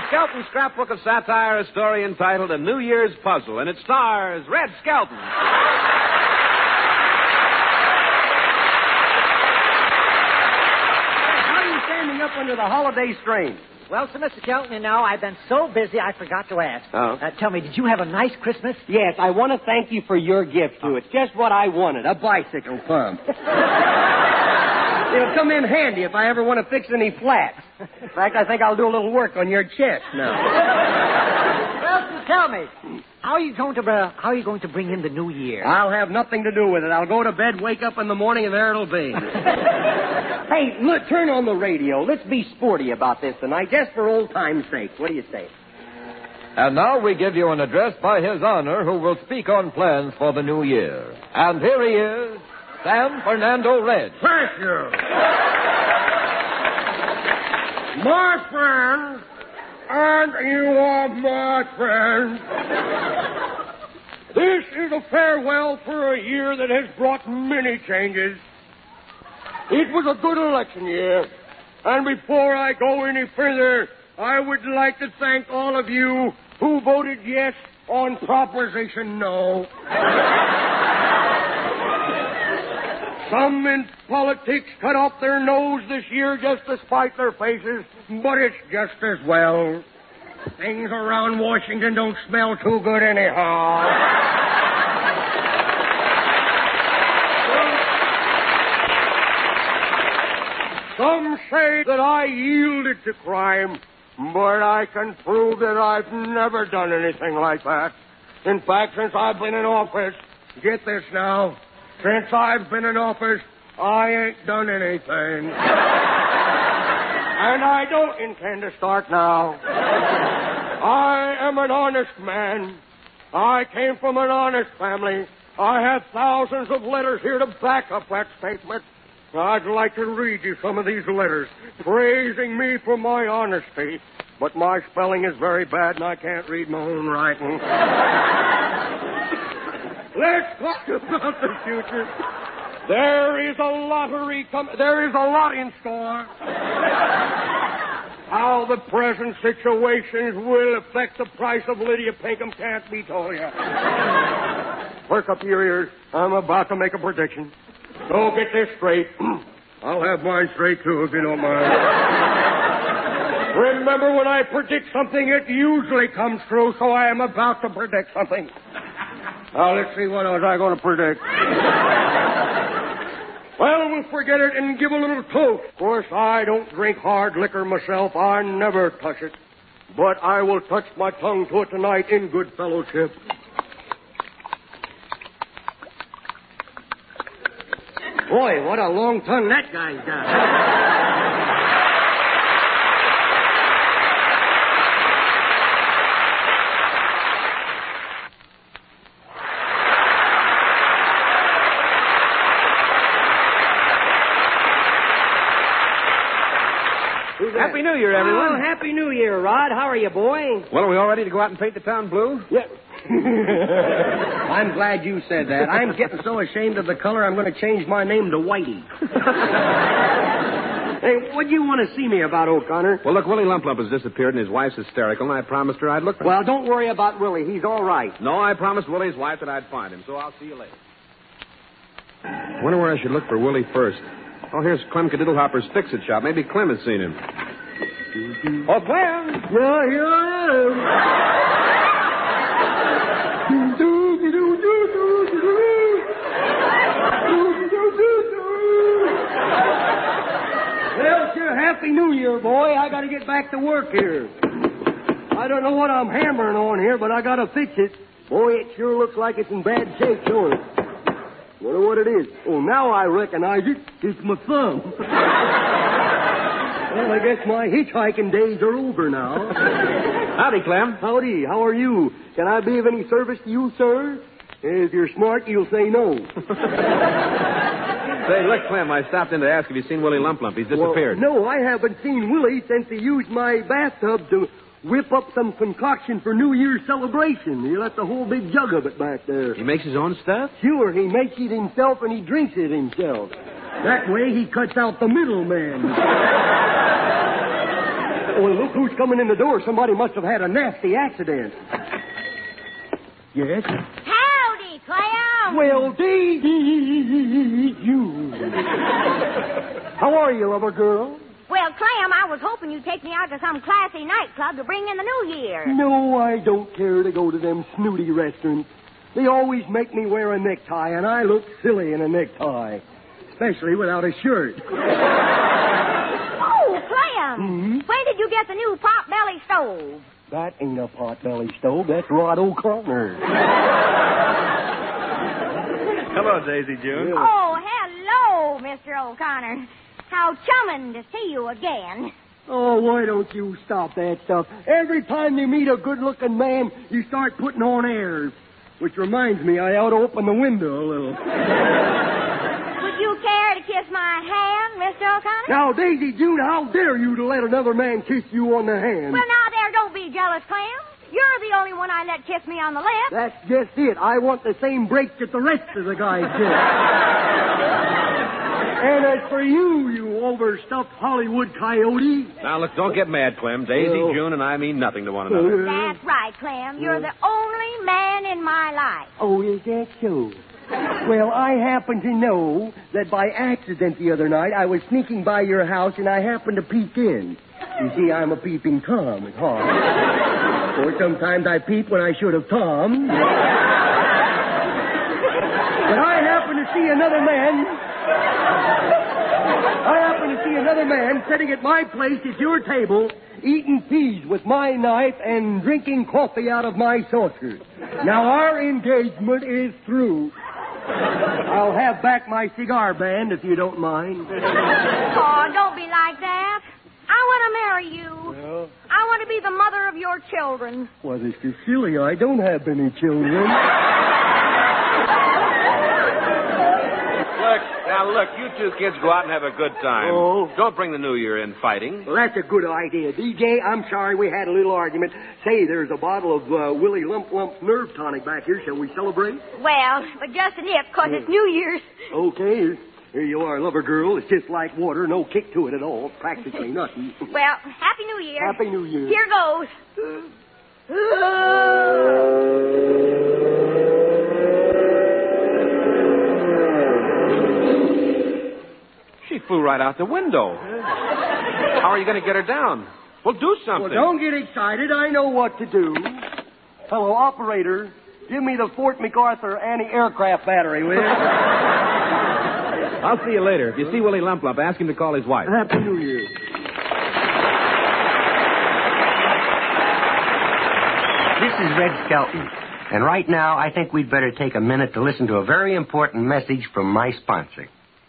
Skelton Scrapbook of Satire, a story entitled A New Year's Puzzle, and it stars Red Skelton. How are you standing up under the holiday strain? Well, sir, Mr. Skelton, you know, I've been so busy I forgot to ask. Oh. Tell me, did you have a nice Christmas? Yes, I want to thank you for your gift, too. It's just what I wanted, a bicycle pump. It'll come in handy if I ever want to fix any flats. In fact, I think I'll do a little work on your chest now. Well, sir, tell me, how are you going to bring in the new year? I'll have nothing to do with it. I'll go to bed, wake up in the morning, and there it'll be. Hey, look, turn on the radio. Let's be sporty about this tonight, just for old time's sake. What do you say? And now we give you an address by His Honor, who will speak on plans for the new year. And here he is, San Fernando Red. Thank you. My friends, and you are my friends. This is a farewell for a year that has brought many changes. It was a good election year. And before I go any further, I would like to thank all of you who voted yes on Proposition No. Some in politics cut off their nose this year just to spite their faces, but it's just as well. Things around Washington don't smell too good anyhow. Some say that I yielded to crime, but I can prove that I've never done anything like that. In fact, since I've been in office, get this now, since I've been in office, I ain't done anything. And I don't intend to start now. I am an honest man. I came from an honest family. I have thousands of letters here to back up that statement. I'd like to read you some of these letters, praising me for my honesty. But my spelling is very bad, and I can't read my own writing. Let's talk about the future. There is a lottery there is a lot in store. How the present situations will affect the price of Lydia Pinkham can't be told you. Perk up your ears. I'm about to make a prediction. So get this straight. I'll have mine straight, too, if you don't mind. Remember, when I predict something, it usually comes true, so I am about to predict something. Now, let's see, what was I going to predict? Well, we'll forget it and give a little toast. Of course, I don't drink hard liquor myself. I never touch it. But I will touch my tongue to it tonight in good fellowship. Boy, what a long tongue that guy's got. Happy New Year, everyone. Oh, Happy New Year, Rod. How are you, boy? Well, are we all ready to go out and paint the town blue? Yeah. I'm glad you said that. I'm getting so ashamed of the color, I'm going to change my name to Whitey. Hey, what do you want to see me about, O'Connor? Well, look, Willie Lump Lump has disappeared, and his wife's hysterical, and I promised her I'd look for him. Well, don't worry about Willie. He's all right. No, I promised Willie's wife that I'd find him, so I'll see you later. I wonder where I should look for Willie first. Oh, here's Clem Cadiddlehopper's fix-it shop. Maybe Clem has seen him. Oh, Clem! Yeah, here I am. Well, sure, Happy New Year, boy. I got to get back to work here. I don't know what I'm hammering on here, but I got to fix it. Boy, it sure looks like it's in bad shape, don't it? Wonder what it is. Oh, now I recognize it. It's my thumb. Well, I guess my hitchhiking days are over now. Howdy, Clem. Howdy. How are you? Can I be of any service to you, sir? If you're smart, you'll say no. Say, look, Clem, I stopped in to ask if you've seen Willie Lump Lump. He's disappeared. Well, no, I haven't seen Willie since he used my bathtub to whip up some concoction for New Year's celebration. He left a whole big jug of it back there. He makes his own stuff? Sure, he makes it himself and he drinks it himself. That way he cuts out the middleman. Well, look who's coming in the door. Somebody must have had a nasty accident. Yes? Howdy, Clem. Well, Daisy, you. How are you, lover girl? Well, Clem, I was hoping you'd take me out to some classy nightclub to bring in the new year. No, I don't care to go to them snooty restaurants. They always make me wear a necktie, and I look silly in a necktie. Especially without a shirt. Oh, Clem. Mm-hmm. When did you get the new pot-belly stove? That ain't a pot-belly stove. That's Rod O'Connor. Hello, Daisy June. Oh, hello, Mr. O'Connor. How chumming to see you again. Oh, why don't you stop that stuff? Every time you meet a good-looking man, you start putting on airs. Which reminds me, I ought to open the window a little. Would you care to kiss my hand, Mr. O'Connor? Now, Daisy June, how dare you to let another man kiss you on the hand? Well, now there, don't be jealous, Clem. You're the only one I let kiss me on the lips. That's just it. I want the same breaks that the rest of the guys get. And as for you, you overstuffed Hollywood coyote. Now, look, don't get mad, Clem. Daisy, June, and I mean nothing to one another. That's right, Clem. You're the only man in my life. Oh, is that so? Well, I happen to know that by accident the other night I was sneaking by your house and I happened to peek in. You see, I'm a peeping Tom at heart. Or sometimes I peep when I should have Tom. But I happen to see another man sitting at my place at your table, eating peas with my knife and drinking coffee out of my saucer. Now, our engagement is through. I'll have back my cigar band, if you don't mind. Oh, don't be like that. I want to marry you. Well? I want to be the mother of your children. Well, this is silly. I don't have any children. Look, you two kids go out and have a good time. Oh. Don't bring the new year in fighting. Well, that's a good idea. DJ, I'm sorry we had a little argument. Say, there's a bottle of Willie Lump Lump's nerve tonic back here. Shall we celebrate? Well, but just a nip, 'cause it's New Year's. Okay, here you are, lover girl. It's just like water. No kick to it at all. Practically nothing. Well, Happy New Year. Happy New Year. Here goes. She flew right out the window. How are you going to get her down? Well, do something. Well, don't get excited. I know what to do. Hello, operator. Give me the Fort MacArthur anti-aircraft battery, will you? I'll see you later. If you see Willie Lump Lump, ask him to call his wife. Happy New Year. This is Red Skelton. And right now, I think we'd better take a minute to listen to a very important message from my sponsor.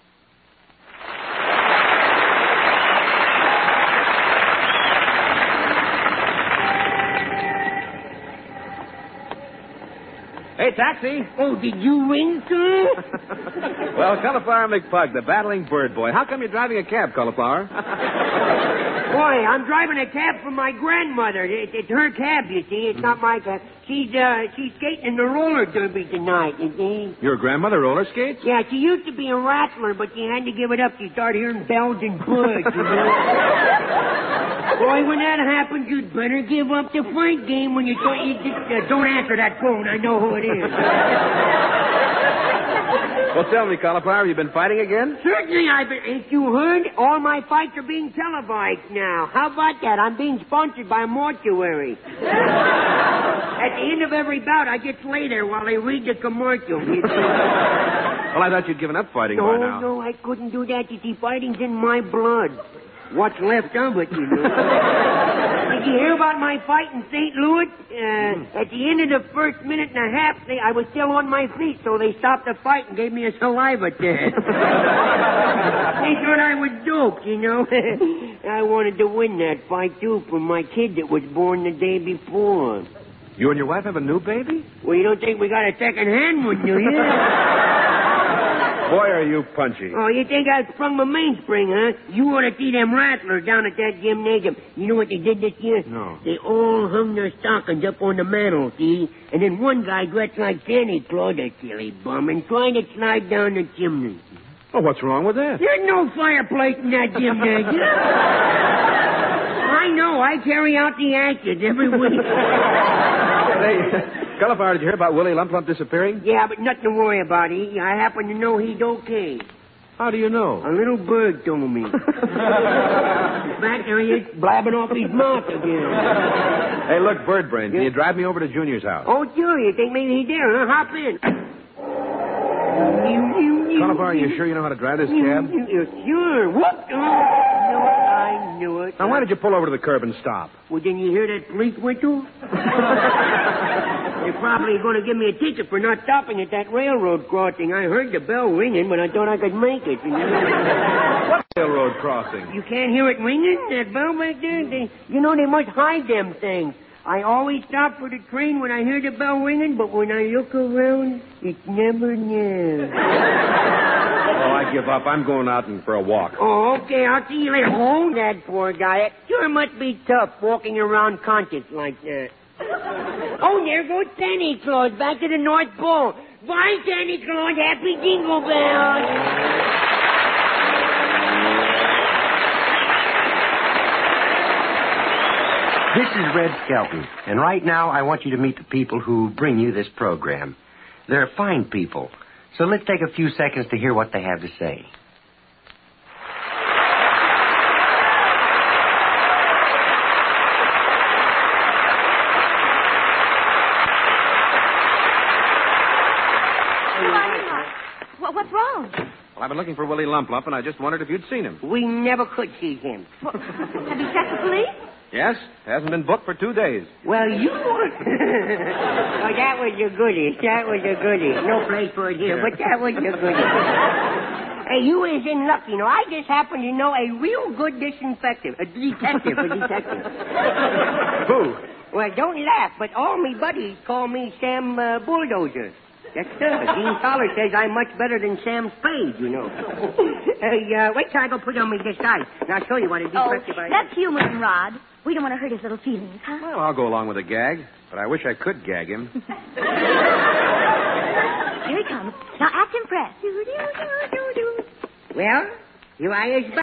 Hey, taxi. Oh, did you ring, sir? Well, Cauliflower McPug, the battling bird boy. How come you're driving a cab, Cauliflower? Boy, I'm driving a cab for my grandmother. It's her cab, you see. It's not my cab. She's skating in the roller derby tonight, you see. Your grandmother roller skates? Yeah, she used to be a rattler, but she had to give it up. She started hearing bells and bugs, you know. Boy, when that happens, you'd better give up the fight game when you just don't answer that phone. I know who it is. Well, tell me, Cauliflower, have you been fighting again? Certainly, ain't you heard? All my fights are being televised now. How about that? I'm being sponsored by a mortuary. At the end of every bout, I just lay there while they read the commercial. Well, I thought you'd given up fighting by now. No, I couldn't do that. You see, fighting's in my blood. What's left of it, you know. Did you hear about my fight in St. Louis? At the end of the first minute and a half, I was still on my feet, so they stopped the fight and gave me a saliva test. They thought I was doped, you know. I wanted to win that fight, too, for my kid that was born the day before. You and your wife have a new baby? Well, you don't think we got a second-hand one, do you? Boy, are you punchy. Oh, you think I sprung my mainspring, huh? You ought to see them rattlers down at that gymnasium. You know what they did this year? No. They all hung their stockings up on the mantel, see? And then one guy dressed like Santa Claus, that silly bum, and tried to slide down the chimney. Oh, what's wrong with that? There's no fireplace in that gymnasium. I I know. I carry out the ashes every week. Say, Gulliver, did you hear about Willie Lump Lump disappearing? Yeah, but nothing to worry about. I happen to know he's okay. How do you know? A little bird told me. In fact, there he is, blabbing off his mouth again. Hey, look, Bird Brain, can you drive me over to Junior's house? Oh, sure. You think maybe he's there, huh? Hop in. Gulliver, are you sure you know how to drive this cab? Sure. Whoop. I knew it. Now, why did you pull over to the curb and stop? Well, didn't you hear that police whistle? They're probably going to give me a ticket for not stopping at that railroad crossing. I heard the bell ringing, but I thought I could make it. What railroad crossing? You can't hear it ringing? That bell back there? They must hide them things. I always stop for the train when I hear the bell ringing, but when I look around, it's never there. Oh, I give up. I'm going out for a walk. Oh, okay. I'll see you later. Oh, that poor guy. It sure must be tough walking around conscious like that. Oh, there goes Santa Claus back to the North Pole. Bye, Santa Claus. Happy Jingle Bells. This is Red Skelton, and right now I want you to meet the people who bring you this program. They're fine people, so let's take a few seconds to hear what they have to say. What's wrong? Well, I've been looking for Willie Lump Lump, and I just wondered if you'd seen him. We never could see him. Have you checked the police? Yes, hasn't been booked for 2 days. Well, you... Oh, that was a goodie. That was a goodie. No place for it here, but that was a goodie. Hey, you is in luck, you know. I just happen to know a real good detective. Who? Well, don't laugh, but all me buddies call me Sam Bulldozer. Yes, sir. Dean Collar says I'm much better than Sam Spade, you know. Hey, wait till I go put on my disguise. And I'll show you what a detective I am. That's humorous, Rod. We don't want to hurt his little feelings, huh? Well, I'll go along with a gag, but I wish I could gag him. Here he comes. Now act impressed. Well, here I is back.